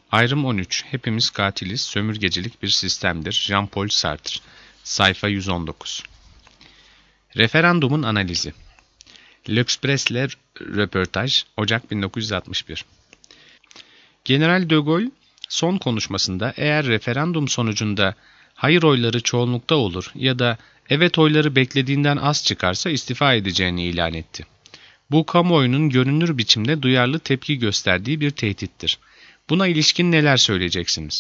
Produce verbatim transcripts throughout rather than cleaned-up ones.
Ayrım on üç. Hepimiz katiliz. Sömürgecilik bir sistemdir. Jean-Paul Sartre. Sayfa yüz on dokuz. Referandumun analizi. L'Express'le röportaj. Ocak bin dokuz yüz altmış bir. General de Gaulle son konuşmasında eğer referandum sonucunda hayır oyları çoğunlukta olur ya da evet oyları beklediğinden az çıkarsa istifa edeceğini ilan etti. Bu kamuoyunun görünür biçimde duyarlı tepki gösterdiği bir tehdittir. Buna ilişkin neler söyleyeceksiniz?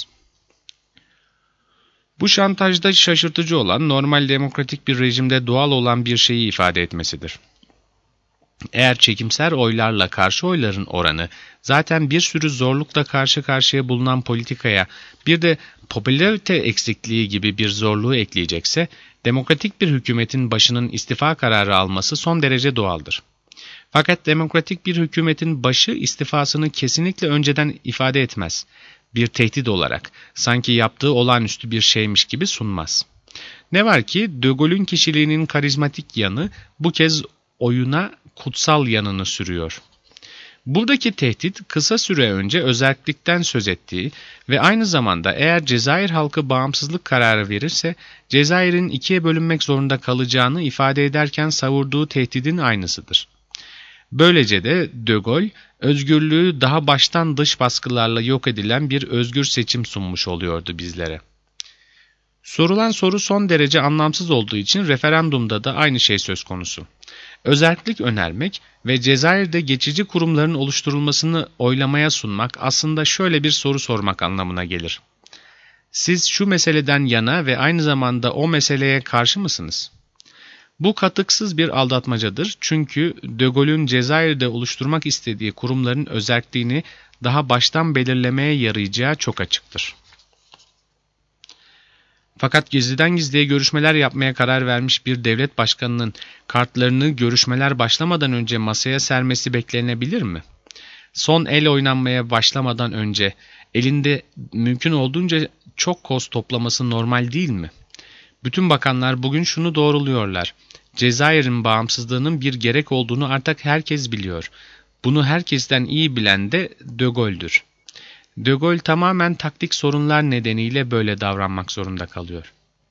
Bu şantajda şaşırtıcı olan normal demokratik bir rejimde doğal olan bir şeyi ifade etmesidir. Eğer çekimser oylarla karşı oyların oranı zaten bir sürü zorlukla karşı karşıya bulunan politikaya bir de popülarite eksikliği gibi bir zorluğu ekleyecekse, demokratik bir hükümetin başının istifa kararı alması son derece doğaldır. Fakat demokratik bir hükümetin başı istifasını kesinlikle önceden ifade etmez. Bir tehdit olarak, sanki yaptığı olağanüstü bir şeymiş gibi sunmaz. Ne var ki de Gaulle'ün kişiliğinin karizmatik yanı bu kez oyuna kutsal yanını sürüyor. Buradaki tehdit kısa süre önce özerklikten söz ettiği ve aynı zamanda eğer Cezayir halkı bağımsızlık kararı verirse Cezayir'in ikiye bölünmek zorunda kalacağını ifade ederken savurduğu tehdidin aynısıdır. Böylece de de Gaulle özgürlüğü daha baştan dış baskılarla yok edilen bir özgür seçim sunmuş oluyordu bizlere. Sorulan soru son derece anlamsız olduğu için referandumda da aynı şey söz konusu. Özerklik önermek ve Cezayir'de geçici kurumların oluşturulmasını oylamaya sunmak aslında şöyle bir soru sormak anlamına gelir. Siz şu meseleden yana ve aynı zamanda o meseleye karşı mısınız? Bu katıksız bir aldatmacadır çünkü de Gaulle'ün Cezayir'de oluşturmak istediği kurumların özerkliğini daha baştan belirlemeye yarayacağı çok açıktır. Fakat gizliden gizliye görüşmeler yapmaya karar vermiş bir devlet başkanının kartlarını görüşmeler başlamadan önce masaya sermesi beklenebilir mi? Son el oynanmaya başlamadan önce elinde mümkün olduğunca çok koz toplaması normal değil mi? Bütün bakanlar bugün şunu doğruluyorlar. Cezayir'in bağımsızlığının bir gerek olduğunu artık herkes biliyor. Bunu herkesten iyi bilen de de Gaulle'dür. De Gaulle tamamen taktik sorunlar nedeniyle böyle davranmak zorunda kalıyor.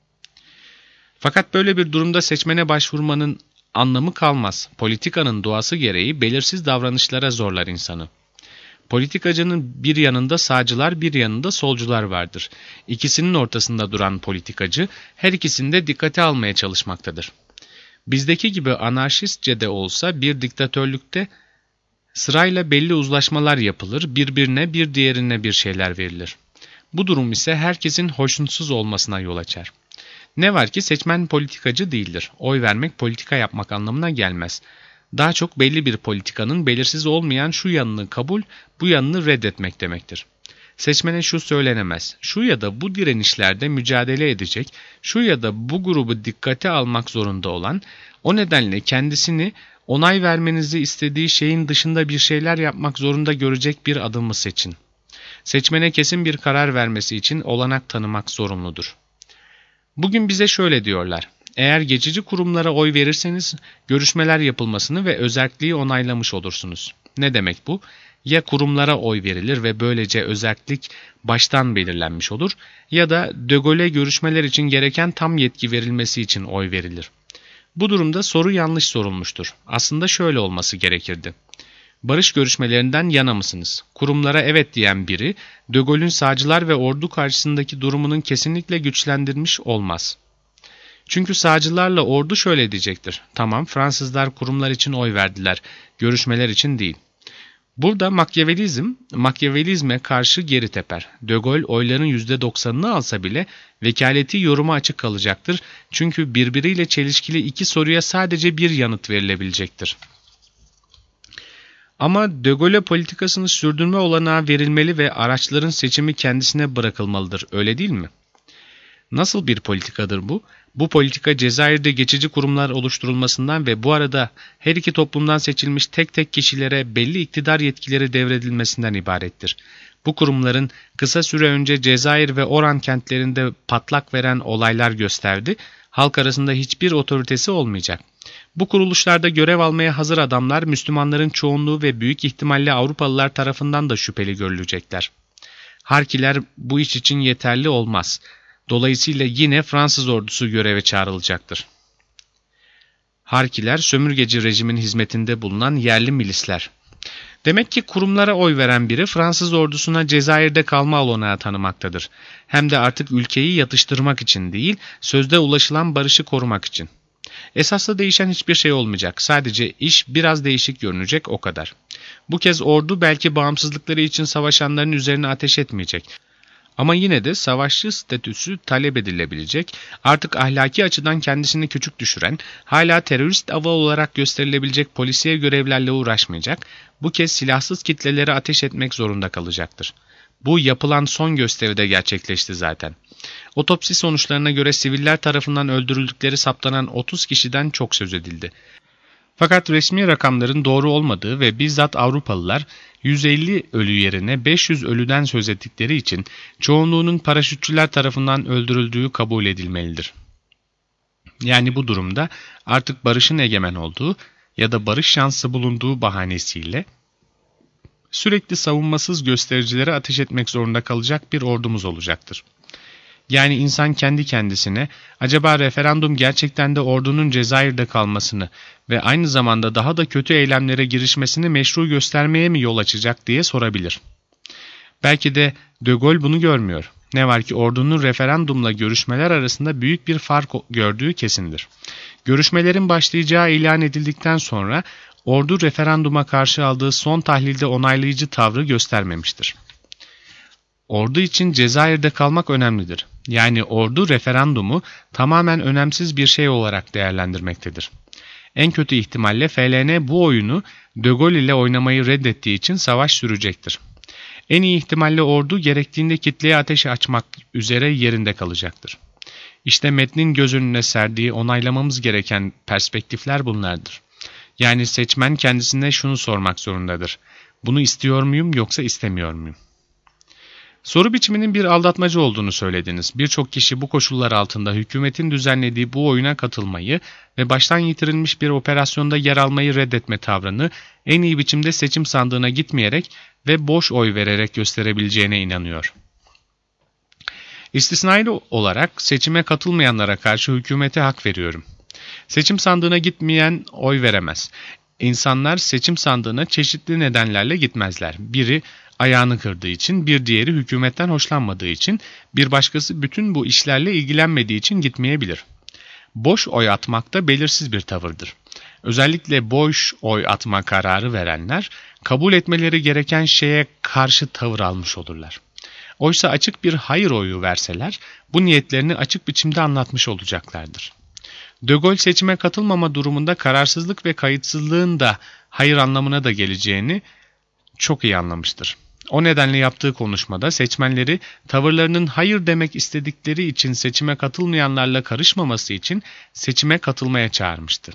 Fakat böyle bir durumda seçmene başvurmanın anlamı kalmaz. Politikanın doğası gereği belirsiz davranışlara zorlar insanı. Politikacının bir yanında sağcılar, bir yanında solcular vardır. İkisinin ortasında duran politikacı her ikisini de dikkate almaya çalışmaktadır. Bizdeki gibi anarşistçe de olsa bir diktatörlükte sırayla belli uzlaşmalar yapılır, birbirine bir diğerine bir şeyler verilir. Bu durum ise herkesin hoşnutsuz olmasına yol açar. Ne var ki seçmen politikacı değildir. Oy vermek politika yapmak anlamına gelmez. Daha çok belli bir politikanın belirsiz olmayan şu yanını kabul, bu yanını reddetmek demektir. Seçmene şu söylenemez, şu ya da bu direnişlerde mücadele edecek, şu ya da bu grubu dikkate almak zorunda olan, o nedenle kendisini onay vermenizi istediği şeyin dışında bir şeyler yapmak zorunda görecek bir adımı seçin. Seçmene kesin bir karar vermesi için olanak tanımak zorunludur. Bugün bize şöyle diyorlar. Eğer geçici kurumlara oy verirseniz görüşmeler yapılmasını ve özerkliği onaylamış olursunuz. Ne demek bu? Ya kurumlara oy verilir ve böylece özerklik baştan belirlenmiş olur ya da de Gaulle'e görüşmeler için gereken tam yetki verilmesi için oy verilir. Bu durumda soru yanlış sorulmuştur. Aslında şöyle olması gerekirdi. Barış görüşmelerinden yana mısınız? Kurumlara evet diyen biri, de Gaulle'ün sağcılar ve ordu karşısındaki durumunun kesinlikle güçlendirmiş olmaz. Çünkü sağcılarla ordu şöyle diyecektir. Tamam, Fransızlar kurumlar için oy verdiler, görüşmeler için değil. Burada Makyavelizm, Makyavelizme karşı geri teper. De Gaulle oyların yüzde doksanını alsa bile vekaleti yoruma açık kalacaktır. Çünkü birbiriyle çelişkili iki soruya sadece bir yanıt verilebilecektir. Ama de Gaulle politikasını sürdürme olanağı verilmeli ve araçların seçimi kendisine bırakılmalıdır, öyle değil mi? Nasıl bir politikadır bu? Bu politika Cezayir'de geçici kurumlar oluşturulmasından ve bu arada her iki toplumdan seçilmiş tek tek kişilere belli iktidar yetkileri devredilmesinden ibarettir. Bu kurumların kısa süre önce Cezayir ve Oran kentlerinde patlak veren olaylar gösterdi. Halk arasında hiçbir otoritesi olmayacak. Bu kuruluşlarda görev almaya hazır adamlar Müslümanların çoğunluğu ve büyük ihtimalle Avrupalılar tarafından da şüpheli görülecekler. Harkiler bu iş için yeterli olmaz. Dolayısıyla yine Fransız ordusu göreve çağrılacaktır. Harkiler, sömürgeci rejimin hizmetinde bulunan yerli milisler. Demek ki kurumlara oy veren biri Fransız ordusuna Cezayir'de kalma olanağı tanımaktadır. Hem de artık ülkeyi yatıştırmak için değil, sözde ulaşılan barışı korumak için. Esasla değişen hiçbir şey olmayacak. Sadece iş biraz değişik görünecek, o kadar. Bu kez ordu belki bağımsızlıkları için savaşanların üzerine ateş etmeyecek. Ama yine de savaşçı statüsü talep edilebilecek, artık ahlaki açıdan kendisini küçük düşüren, hala terörist ava olarak gösterilebilecek polisiye görevlerle uğraşmayacak, bu kez silahsız kitlelere ateş etmek zorunda kalacaktır. Bu yapılan son gösteride gerçekleşti zaten. Otopsi sonuçlarına göre siviller tarafından öldürüldükleri saptanan otuz kişiden çok söz edildi. Fakat resmi rakamların doğru olmadığı ve bizzat Avrupalılar yüz elli ölü yerine beş yüz ölüden söz ettikleri için çoğunluğunun paraşütçüler tarafından öldürüldüğü kabul edilmelidir. Yani bu durumda artık barışın egemen olduğu ya da barış şansı bulunduğu bahanesiyle sürekli savunmasız göstericilere ateş etmek zorunda kalacak bir ordumuz olacaktır. Yani insan kendi kendisine acaba referandum gerçekten de ordunun Cezayir'de kalmasını ve aynı zamanda daha da kötü eylemlere girişmesini meşru göstermeye mi yol açacak diye sorabilir. Belki de De Gaulle bunu görmüyor. Ne var ki ordunun referandumla görüşmeler arasında büyük bir fark gördüğü kesindir. Görüşmelerin başlayacağı ilan edildikten sonra ordu referanduma karşı aldığı son tahlilde onaylayıcı tavrı göstermemiştir. Ordu için Cezayir'de kalmak önemlidir. Yani ordu referandumu tamamen önemsiz bir şey olarak değerlendirmektedir. En kötü ihtimalle F L N bu oyunu De Gaulle ile oynamayı reddettiği için savaş sürecektir. En iyi ihtimalle ordu gerektiğinde kitleye ateş açmak üzere yerinde kalacaktır. İşte metnin göz önüne serdiği onaylamamız gereken perspektifler bunlardır. Yani seçmen kendisine şunu sormak zorundadır. Bunu istiyor muyum yoksa istemiyor muyum? Soru biçiminin bir aldatmacı olduğunu söylediniz. Birçok kişi bu koşullar altında hükümetin düzenlediği bu oyuna katılmayı ve baştan yitirilmiş bir operasyonda yer almayı reddetme tavrını en iyi biçimde seçim sandığına gitmeyerek ve boş oy vererek gösterebileceğine inanıyor. İstisnai olarak seçime katılmayanlara karşı hükümete hak veriyorum. Seçim sandığına gitmeyen oy veremez. İnsanlar seçim sandığına çeşitli nedenlerle gitmezler. Biri ayağını kırdığı için, bir diğeri hükümetten hoşlanmadığı için, bir başkası bütün bu işlerle ilgilenmediği için gitmeyebilir. Boş oy atmak da belirsiz bir tavırdır. Özellikle boş oy atma kararı verenler, kabul etmeleri gereken şeye karşı tavır almış olurlar. Oysa açık bir hayır oyu verseler, bu niyetlerini açık biçimde anlatmış olacaklardır. De Gaulle seçime katılmama durumunda kararsızlık ve kayıtsızlığın da hayır anlamına da geleceğini çok iyi anlamıştır. O nedenle yaptığı konuşmada seçmenleri tavırlarının hayır demek istedikleri için seçime katılmayanlarla karışmaması için seçime katılmaya çağırmıştı.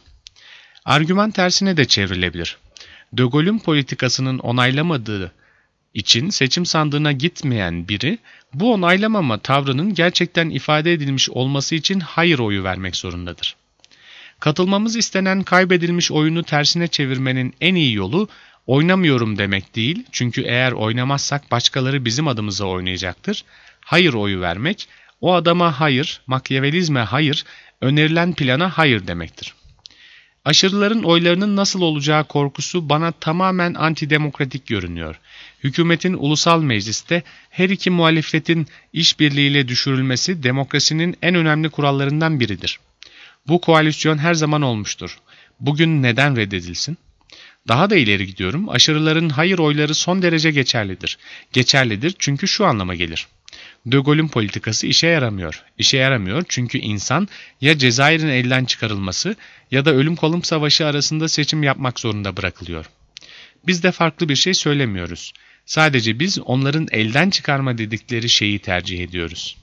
Argüman tersine de çevrilebilir. De Gaulle'ün politikasının onaylamadığı için seçim sandığına gitmeyen biri, bu onaylamama tavrının gerçekten ifade edilmiş olması için hayır oyu vermek zorundadır. Katılmamız istenen kaybedilmiş oyunu tersine çevirmenin en iyi yolu, oynamıyorum demek değil, çünkü eğer oynamazsak başkaları bizim adımıza oynayacaktır. Hayır oyu vermek, o adama hayır, makyavelizme hayır, önerilen plana hayır demektir. Aşırıların oylarının nasıl olacağı korkusu bana tamamen antidemokratik görünüyor. Hükümetin ulusal mecliste her iki muhalefetin işbirliğiyle düşürülmesi demokrasinin en önemli kurallarından biridir. Bu koalisyon her zaman olmuştur. Bugün neden reddedilsin? Daha da ileri gidiyorum. Aşırıların hayır oyları son derece geçerlidir. Geçerlidir çünkü şu anlama gelir. De Gaulle'ün politikası işe yaramıyor. İşe yaramıyor çünkü insan ya Cezayir'in elden çıkarılması ya da ölüm kalım savaşı arasında seçim yapmak zorunda bırakılıyor. Biz de farklı bir şey söylemiyoruz. Sadece biz onların elden çıkarma dedikleri şeyi tercih ediyoruz.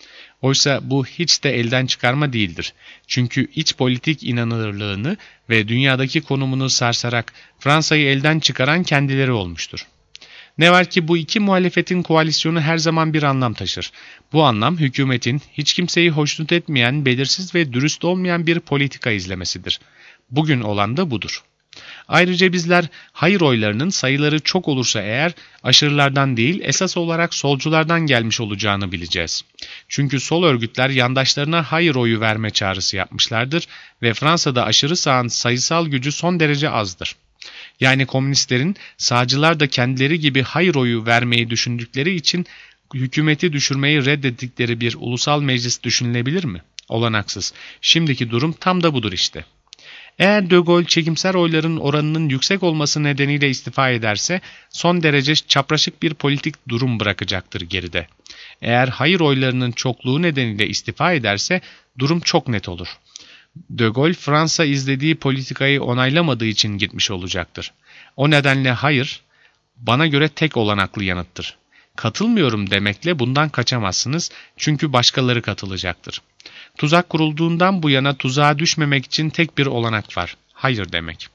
Oysa bu hiç de elden çıkarma değildir. Çünkü iç politik inanılırlığını ve dünyadaki konumunu sarsarak Fransa'yı elden çıkaran kendileri olmuştur. Ne var ki bu iki muhalefetin koalisyonu her zaman bir anlam taşır. Bu anlam hükümetin hiç kimseyi hoşnut etmeyen, belirsiz ve dürüst olmayan bir politika izlemesidir. Bugün olan da budur. Ayrıca bizler hayır oylarının sayıları çok olursa eğer aşırılardan değil esas olarak solculardan gelmiş olacağını bileceğiz. Çünkü sol örgütler yandaşlarına hayır oyu verme çağrısı yapmışlardır ve Fransa'da aşırı sağın sayısal gücü son derece azdır. Yani komünistlerin sağcılar da kendileri gibi hayır oyu vermeyi düşündükleri için hükümeti düşürmeyi reddettikleri bir ulusal meclis düşünülebilir mi? Olanaksız. Şimdiki durum tam da budur işte. Eğer De Gaulle çekimser oyların oranının yüksek olması nedeniyle istifa ederse son derece çapraşık bir politik durum bırakacaktır geride. Eğer hayır oylarının çokluğu nedeniyle istifa ederse durum çok net olur. De Gaulle Fransa izlediği politikayı onaylamadığı için gitmiş olacaktır. O nedenle hayır bana göre tek olanaklı yanıttır. Katılmıyorum demekle bundan kaçamazsınız çünkü başkaları katılacaktır. Tuzak kurulduğundan bu yana tuzağa düşmemek için tek bir olanak var. Hayır demek.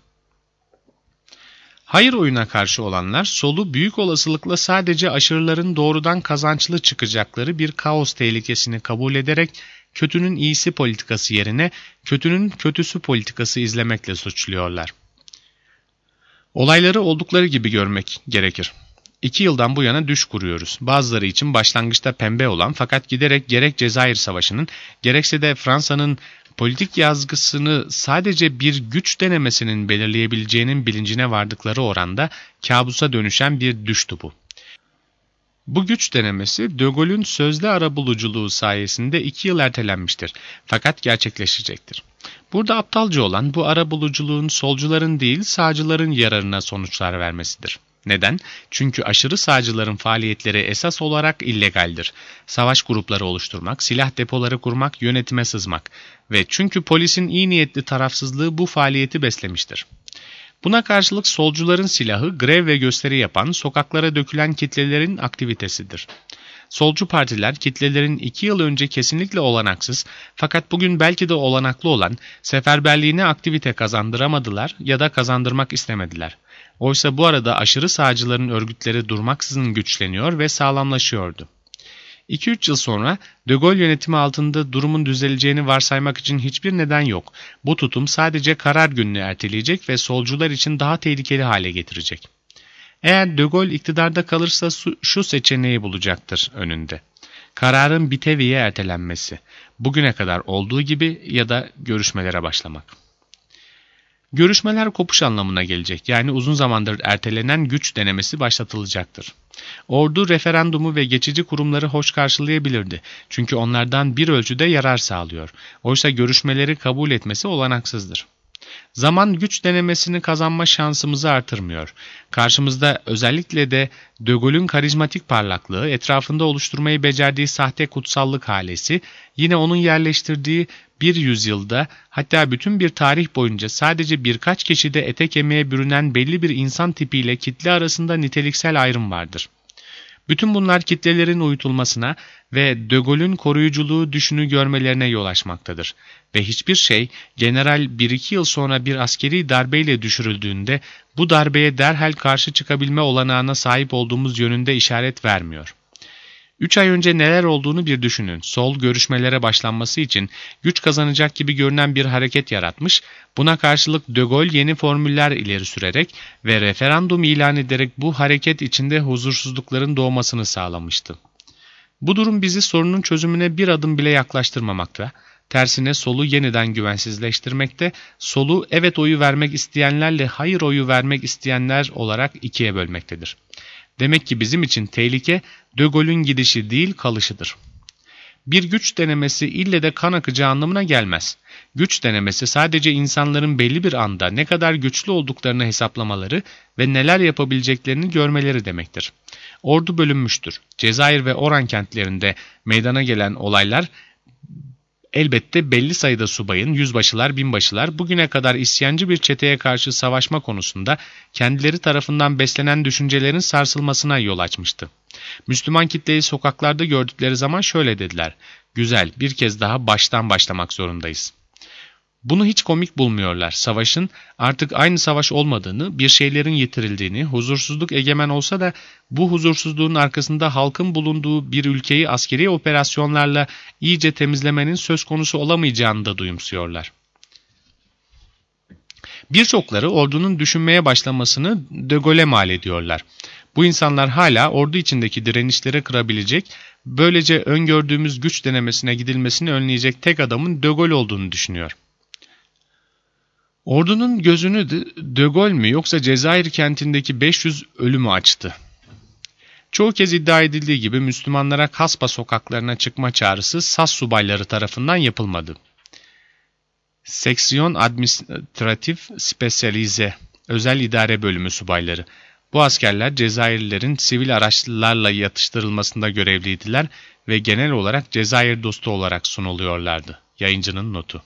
Hayır oyuna karşı olanlar solu büyük olasılıkla sadece aşırıların doğrudan kazançlı çıkacakları bir kaos tehlikesini kabul ederek kötünün iyisi politikası yerine kötünün kötüsü politikası izlemekle suçluyorlar. Olayları oldukları gibi görmek gerekir. İki yıldan bu yana düş kuruyoruz. Bazıları için başlangıçta pembe olan fakat giderek gerek Cezayir Savaşı'nın gerekse de Fransa'nın politik yazgısını sadece bir güç denemesinin belirleyebileceğinin bilincine vardıkları oranda kabusa dönüşen bir düştü bu. Bu güç denemesi De Gaulle'ün sözde arabuluculuğu sayesinde iki yıl ertelenmiştir fakat gerçekleşecektir. Burada aptalca olan bu arabuluculuğun solcuların değil sağcıların yararına sonuçlar vermesidir. Neden? Çünkü aşırı sağcıların faaliyetleri esas olarak illegaldir. Savaş grupları oluşturmak, silah depoları kurmak, yönetime sızmak ve çünkü polisin iyi niyetli tarafsızlığı bu faaliyeti beslemiştir. Buna karşılık solcuların silahı grev ve gösteri yapan, sokaklara dökülen kitlelerin aktivitesidir. Solcu partiler kitlelerin iki yıl önce kesinlikle olanaksız fakat bugün belki de olanaklı olan seferberliğine aktivite kazandıramadılar ya da kazandırmak istemediler. Oysa bu arada aşırı sağcıların örgütleri durmaksızın güçleniyor ve sağlamlaşıyordu. iki üç yıl sonra De Gaulle yönetimi altında durumun düzeleceğini varsaymak için hiçbir neden yok. Bu tutum sadece karar gününü erteleyecek ve solcular için daha tehlikeli hale getirecek. Eğer De Gaulle iktidarda kalırsa şu seçeneği bulacaktır önünde. Kararın bir teviye ertelenmesi, bugüne kadar olduğu gibi ya da görüşmelere başlamak. Görüşmeler kopuş anlamına gelecek, yani uzun zamandır ertelenen güç denemesi başlatılacaktır. Ordu referandumu ve geçici kurumları hoş karşılayabilirdi. Çünkü onlardan bir ölçüde yarar sağlıyor. Oysa görüşmeleri kabul etmesi olanaksızdır. Zaman güç denemesini kazanma şansımızı artırmıyor. Karşımızda özellikle de De Gaulle'ün karizmatik parlaklığı, etrafında oluşturmayı becerdiği sahte kutsallık halesi, yine onun yerleştirdiği bir yüzyılda hatta bütün bir tarih boyunca sadece birkaç kişide ete kemiğe bürünen belli bir insan tipiyle kitle arasında niteliksel ayrım vardır. Bütün bunlar kitlelerin uyutulmasına ve De Gaulle'ün koruyuculuğu düşünü görmelerine yol açmaktadır. Ve hiçbir şey general bir iki yıl sonra bir askeri darbeyle düşürüldüğünde bu darbeye derhal karşı çıkabilme olanağına sahip olduğumuz yönünde işaret vermiyor. Üç ay önce neler olduğunu bir düşünün. Sol görüşmelere başlanması için güç kazanacak gibi görünen bir hareket yaratmış, buna karşılık De Gaulle yeni formüller ileri sürerek ve referandum ilan ederek bu hareket içinde huzursuzlukların doğmasını sağlamıştı. Bu durum bizi sorunun çözümüne bir adım bile yaklaştırmamakta, tersine solu yeniden güvensizleştirmekte, solu evet oyu vermek isteyenlerle hayır oyu vermek isteyenler olarak ikiye bölmektedir. Demek ki bizim için tehlike De Gaulle'ün gidişi değil kalışıdır. Bir güç denemesi ille de kan akacağı anlamına gelmez. Güç denemesi sadece insanların belli bir anda ne kadar güçlü olduklarını hesaplamaları ve neler yapabileceklerini görmeleri demektir. Ordu bölünmüştür. Cezayir ve Oran kentlerinde meydana gelen olaylar elbette belli sayıda subayın, yüzbaşılar, binbaşılar bugüne kadar isyancı bir çeteye karşı savaşma konusunda kendileri tarafından beslenen düşüncelerin sarsılmasına yol açmıştı. Müslüman kitleyi sokaklarda gördükleri zaman şöyle dediler: "Güzel, bir kez daha baştan başlamak zorundayız." Bunu hiç komik bulmuyorlar. Savaşın artık aynı savaş olmadığını, bir şeylerin yitirildiğini, huzursuzluk egemen olsa da bu huzursuzluğun arkasında halkın bulunduğu bir ülkeyi askeri operasyonlarla iyice temizlemenin söz konusu olamayacağını da duyumsuyorlar. Birçokları ordunun düşünmeye başlamasını De Gaulle'e mal ediyorlar. Bu insanlar hala ordu içindeki direnişleri kırabilecek, böylece öngördüğümüz güç denemesine gidilmesini önleyecek tek adamın De Gaulle olduğunu düşünüyor. Ordunun gözünü de, De Gaulle mü yoksa Cezayir kentindeki beş yüz ölü mü açtı? Çoğu kez iddia edildiği gibi Müslümanlara Kasba sokaklarına çıkma çağrısı Sas subayları tarafından yapılmadı. Seksiyon Administratif Spesyalize, Özel İdare Bölümü subayları. Bu askerler Cezayirlilerin sivil araçlarla yatıştırılmasında görevliydiler ve genel olarak Cezayir dostu olarak sunuluyorlardı. Yayıncının notu.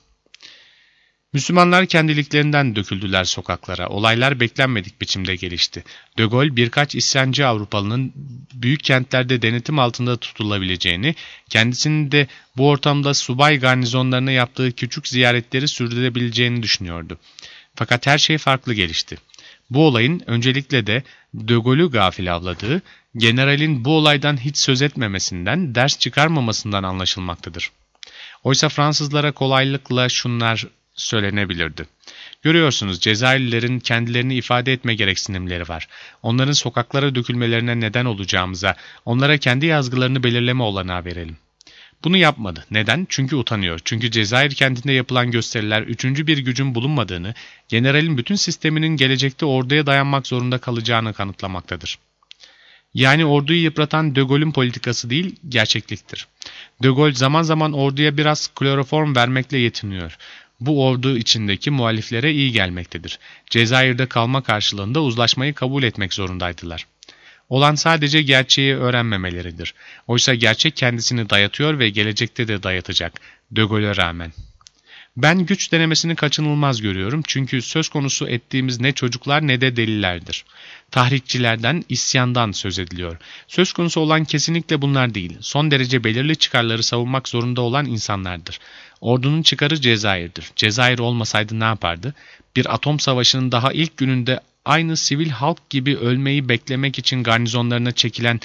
Müslümanlar kendiliklerinden döküldüler sokaklara. Olaylar beklenmedik biçimde gelişti. De Gaulle birkaç isyancı Avrupalı'nın büyük kentlerde denetim altında tutulabileceğini, kendisinin de bu ortamda subay garnizonlarına yaptığı küçük ziyaretleri sürdürebileceğini düşünüyordu. Fakat her şey farklı gelişti. Bu olayın öncelikle de De Gaulle'ü gafil avladığı, generalin bu olaydan hiç söz etmemesinden, ders çıkarmamasından anlaşılmaktadır. Oysa Fransızlara kolaylıkla şunlar söylenebilirdi. Görüyorsunuz, Cezayirlilerin kendilerini ifade etme gereksinimleri var. Onların sokaklara dökülmelerine neden olacağımıza, onlara kendi yazgılarını belirleme olanağı verelim. Bunu yapmadı. Neden? Çünkü utanıyor. Çünkü Cezayir kentinde yapılan gösteriler üçüncü bir gücün bulunmadığını, generalin bütün sisteminin gelecekte orduya dayanmak zorunda kalacağını kanıtlamaktadır. Yani orduyu yıpratan De Gaulle'ün politikası değil, gerçekliktir. De Gaulle zaman zaman orduya biraz kloroform vermekle yetiniyor. Bu ordu içindeki muhaliflere iyi gelmektedir. Cezayir'de kalma karşılığında uzlaşmayı kabul etmek zorundaydılar. Olan sadece gerçeği öğrenmemeleridir. Oysa gerçek kendisini dayatıyor ve gelecekte de dayatacak. De Gaulle'e rağmen. Ben güç denemesini kaçınılmaz görüyorum çünkü söz konusu ettiğimiz ne çocuklar ne de delilerdir. Tahrikçilerden, isyandan söz ediliyor. Söz konusu olan kesinlikle bunlar değil. Son derece belirli çıkarları savunmak zorunda olan insanlardır. Ordunun çıkarı Cezayir'dir. Cezayir olmasaydı ne yapardı? Bir atom savaşının daha ilk gününde aynı sivil halk gibi ölmeyi beklemek için garnizonlarına çekilen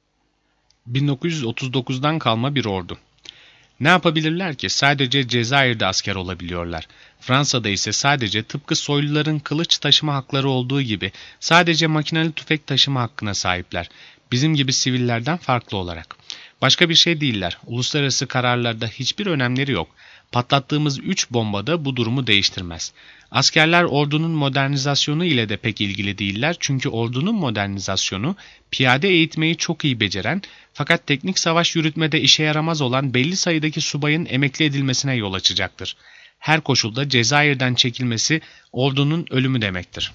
bin dokuz yüz otuz dokuzdan kalma bir ordu. Ne yapabilirler ki? Sadece Cezayir'de asker olabiliyorlar. Fransa'da ise sadece tıpkı soyluların kılıç taşıma hakları olduğu gibi sadece makinalı tüfek taşıma hakkına sahipler. Bizim gibi sivillerden farklı olarak. Başka bir şey değiller. Uluslararası kararlarda hiçbir önemleri yok. Patlattığımız üç bomba da bu durumu değiştirmez. Askerler ordunun modernizasyonu ile de pek ilgili değiller çünkü ordunun modernizasyonu piyade eğitmeyi çok iyi beceren fakat teknik savaş yürütmede işe yaramaz olan belli sayıdaki subayın emekli edilmesine yol açacaktır. Her koşulda Cezayir'den çekilmesi ordunun ölümü demektir.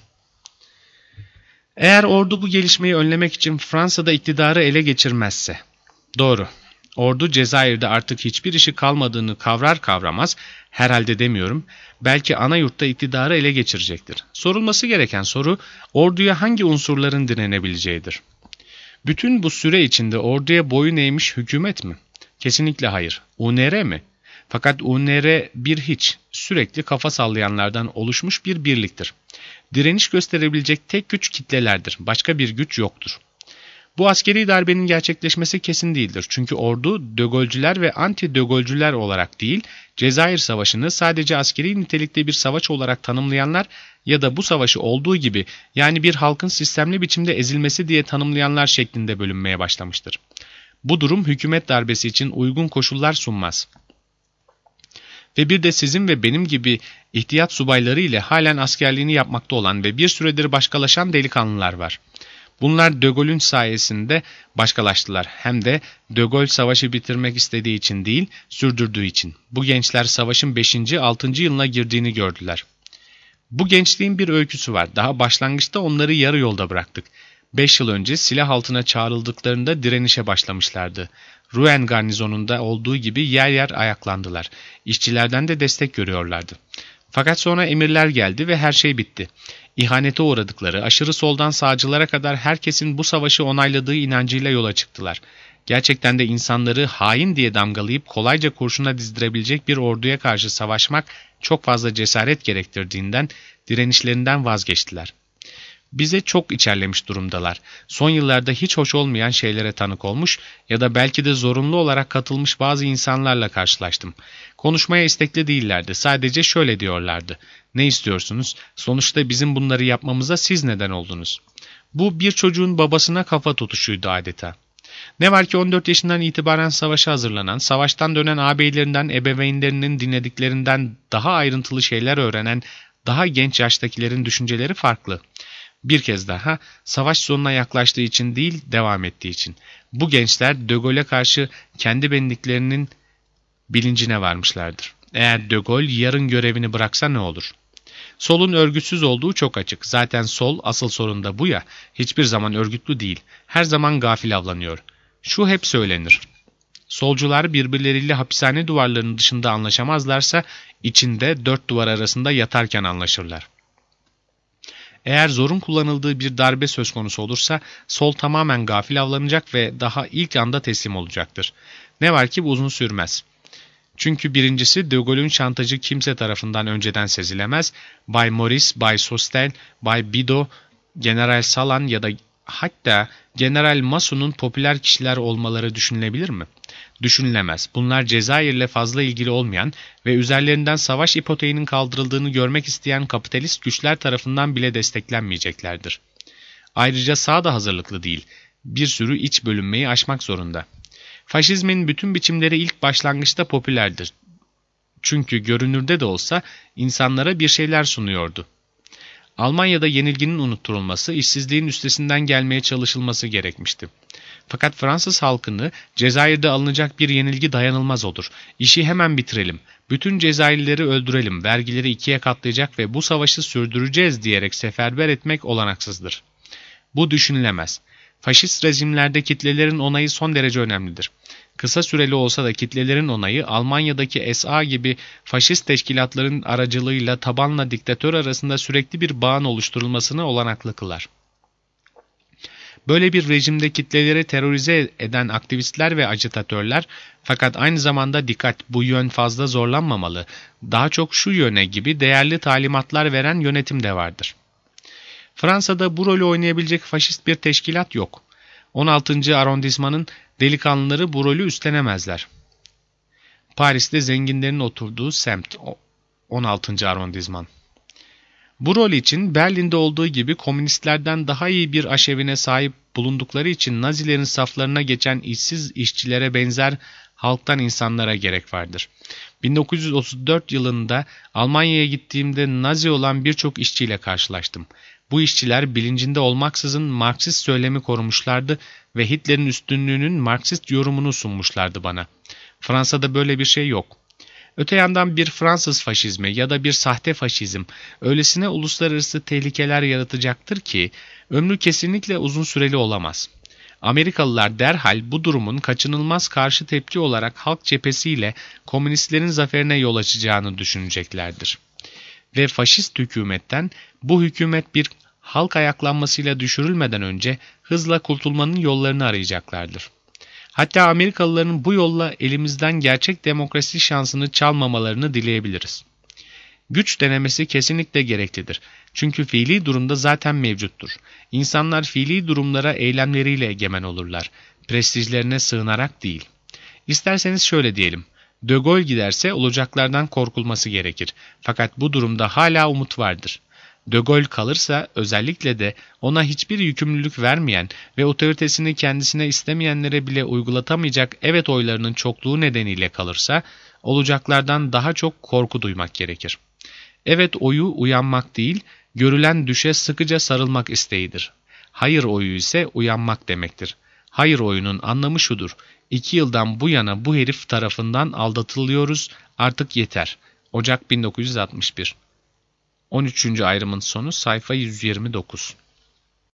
Eğer ordu bu gelişmeyi önlemek için Fransa'da iktidarı ele geçirmezse, doğru. Ordu Cezayir'de artık hiçbir işi kalmadığını kavrar kavramaz, herhalde demiyorum, belki ana yurtta iktidarı ele geçirecektir. Sorulması gereken soru, orduya hangi unsurların direnebileceğidir? Bütün bu süre içinde orduya boyun eğmiş hükümet mi? Kesinlikle hayır. U N R mi? Fakat U N R bir hiç, sürekli kafa sallayanlardan oluşmuş bir birliktir. Direniş gösterebilecek tek güç kitlelerdir, başka bir güç yoktur. Bu askeri darbenin gerçekleşmesi kesin değildir. Çünkü ordu De Gaulle'cüler ve anti-De Gaulle'cüler olarak değil, Cezayir Savaşı'nı sadece askeri nitelikte bir savaş olarak tanımlayanlar ya da bu savaşı olduğu gibi yani bir halkın sistemli biçimde ezilmesi diye tanımlayanlar şeklinde bölünmeye başlamıştır. Bu durum hükümet darbesi için uygun koşullar sunmaz. Ve bir de sizin ve benim gibi ihtiyat subayları ile halen askerliğini yapmakta olan ve bir süredir başkalaşan delikanlılar var. Bunlar De Gaulle'ün sayesinde başkalaştılar. Hem de De Gaulle savaşı bitirmek istediği için değil, sürdürdüğü için. Bu gençler savaşın beşinci altıncı yılına girdiğini gördüler. Bu gençliğin bir öyküsü var. Daha başlangıçta onları yarı yolda bıraktık. Beş yıl önce silah altına çağrıldıklarında direnişe başlamışlardı. Rouen garnizonunda olduğu gibi yer yer ayaklandılar. İşçilerden de destek görüyorlardı. Fakat sonra emirler geldi ve her şey bitti. İhanete uğradıkları, aşırı soldan sağcılara kadar herkesin bu savaşı onayladığı inancıyla yola çıktılar. Gerçekten de insanları hain diye damgalayıp kolayca kurşuna dizdirebilecek bir orduya karşı savaşmak çok fazla cesaret gerektirdiğinden direnişlerinden vazgeçtiler. Bize çok içerlemiş durumdalar. Son yıllarda hiç hoş olmayan şeylere tanık olmuş ya da belki de zorunlu olarak katılmış bazı insanlarla karşılaştım. Konuşmaya istekli değillerdi. Sadece şöyle diyorlardı. Ne istiyorsunuz? Sonuçta bizim bunları yapmamıza siz neden oldunuz. Bu bir çocuğun babasına kafa tutuşuydu adeta. Ne var ki on dört yaşından itibaren savaşa hazırlanan, savaştan dönen ağabeylerinden, ebeveynlerinin dinlediklerinden daha ayrıntılı şeyler öğrenen, daha genç yaştakilerin düşünceleri farklı. Bir kez daha, savaş sonuna yaklaştığı için değil, devam ettiği için. Bu gençler De Gaulle'e karşı kendi benliklerinin bilincine varmışlardır. Eğer De Gaulle yarın görevini bıraksa ne olur? Solun örgütsüz olduğu çok açık. Zaten sol, asıl sorun da bu ya, hiçbir zaman örgütlü değil. Her zaman gafil avlanıyor. Şu hep söylenir. Solcular birbirleriyle hapishane duvarlarının dışında anlaşamazlarsa, içinde dört duvar arasında yatarken anlaşırlar. Eğer zorun kullanıldığı bir darbe söz konusu olursa, sol tamamen gafil avlanacak ve daha ilk anda teslim olacaktır. Ne var ki bu uzun sürmez. Çünkü birincisi, De Gaulle'ün şantajı kimse tarafından önceden sezilemez. Bay Maurice, Bay Sostel, Bay Bido, General Salan ya da hatta General Masso'nun popüler kişiler olmaları düşünülebilir mi? Düşünülemez. Bunlar Cezayir'le fazla ilgili olmayan ve üzerlerinden savaş ipoteğinin kaldırıldığını görmek isteyen kapitalist güçler tarafından bile desteklenmeyeceklerdir. Ayrıca sağ da hazırlıklı değil. Bir sürü iç bölünmeyi aşmak zorunda. Faşizmin bütün biçimleri ilk başlangıçta popülerdir. Çünkü görünürde de olsa insanlara bir şeyler sunuyordu. Almanya'da yenilginin unutturulması, işsizliğin üstesinden gelmeye çalışılması gerekmişti. Fakat Fransız halkını Cezayir'de alınacak bir yenilgi dayanılmaz olur. İşi hemen bitirelim. Bütün Cezayirlileri öldürelim, vergileri ikiye katlayacak ve bu savaşı sürdüreceğiz diyerek seferber etmek olanaksızdır. Bu düşünülemez. Faşist rejimlerde kitlelerin onayı son derece önemlidir. Kısa süreli olsa da kitlelerin onayı Almanya'daki S A gibi faşist teşkilatların aracılığıyla tabanla diktatör arasında sürekli bir bağın oluşturulmasını olanaklı kılar. Böyle bir rejimde kitleleri terörize eden aktivistler ve ajitatörler, fakat aynı zamanda dikkat, bu yön fazla zorlanmamalı, daha çok şu yöne gibi değerli talimatlar veren yönetim de vardır. Fransa'da bu rolü oynayabilecek faşist bir teşkilat yok. on altıncı arondismanın delikanlıları bu rolü üstlenemezler. Paris'te zenginlerin oturduğu semt, on altıncı arondisman. Bu rol için Berlin'de olduğu gibi komünistlerden daha iyi bir aşevine sahip bulundukları için Nazilerin saflarına geçen işsiz işçilere benzer halktan insanlara gerek vardır. bin dokuz yüz otuz dört yılında Almanya'ya gittiğimde Nazi olan birçok işçiyle karşılaştım. Bu işçiler bilincinde olmaksızın Marksist söylemi korumuşlardı ve Hitler'in üstünlüğünün Marksist yorumunu sunmuşlardı bana. Fransa'da böyle bir şey yok. Öte yandan bir Fransız faşizmi ya da bir sahte faşizm öylesine uluslararası tehlikeler yaratacaktır ki ömrü kesinlikle uzun süreli olamaz. Amerikalılar derhal bu durumun kaçınılmaz karşı tepki olarak halk cephesiyle komünistlerin zaferine yol açacağını düşüneceklerdir. Ve faşist hükümetten bu hükümet bir halk ayaklanmasıyla düşürülmeden önce hızla kurtulmanın yollarını arayacaklardır. Hatta Amerikalıların bu yolla elimizden gerçek demokrasi şansını çalmamalarını dileyebiliriz. Güç denemesi kesinlikle gereklidir. Çünkü fiili durumda zaten mevcuttur. İnsanlar fiili durumlara eylemleriyle egemen olurlar. Prestijlerine sığınarak değil. İsterseniz şöyle diyelim. De Gaulle giderse olacaklardan korkulması gerekir. Fakat bu durumda hala umut vardır. De Gaulle kalırsa, özellikle de ona hiçbir yükümlülük vermeyen ve otoritesini kendisine istemeyenlere bile uygulatamayacak evet oylarının çokluğu nedeniyle kalırsa, olacaklardan daha çok korku duymak gerekir. Evet oyu uyanmak değil, görülen düşe sıkıca sarılmak isteğidir. Hayır oyu ise uyanmak demektir. Hayır oyunun anlamı şudur: İki yıldan bu yana bu herif tarafından aldatılıyoruz, artık yeter. Ocak bin dokuz yüz altmış bir. on üçüncü ayrımın sonu, sayfa yüz yirmi dokuz.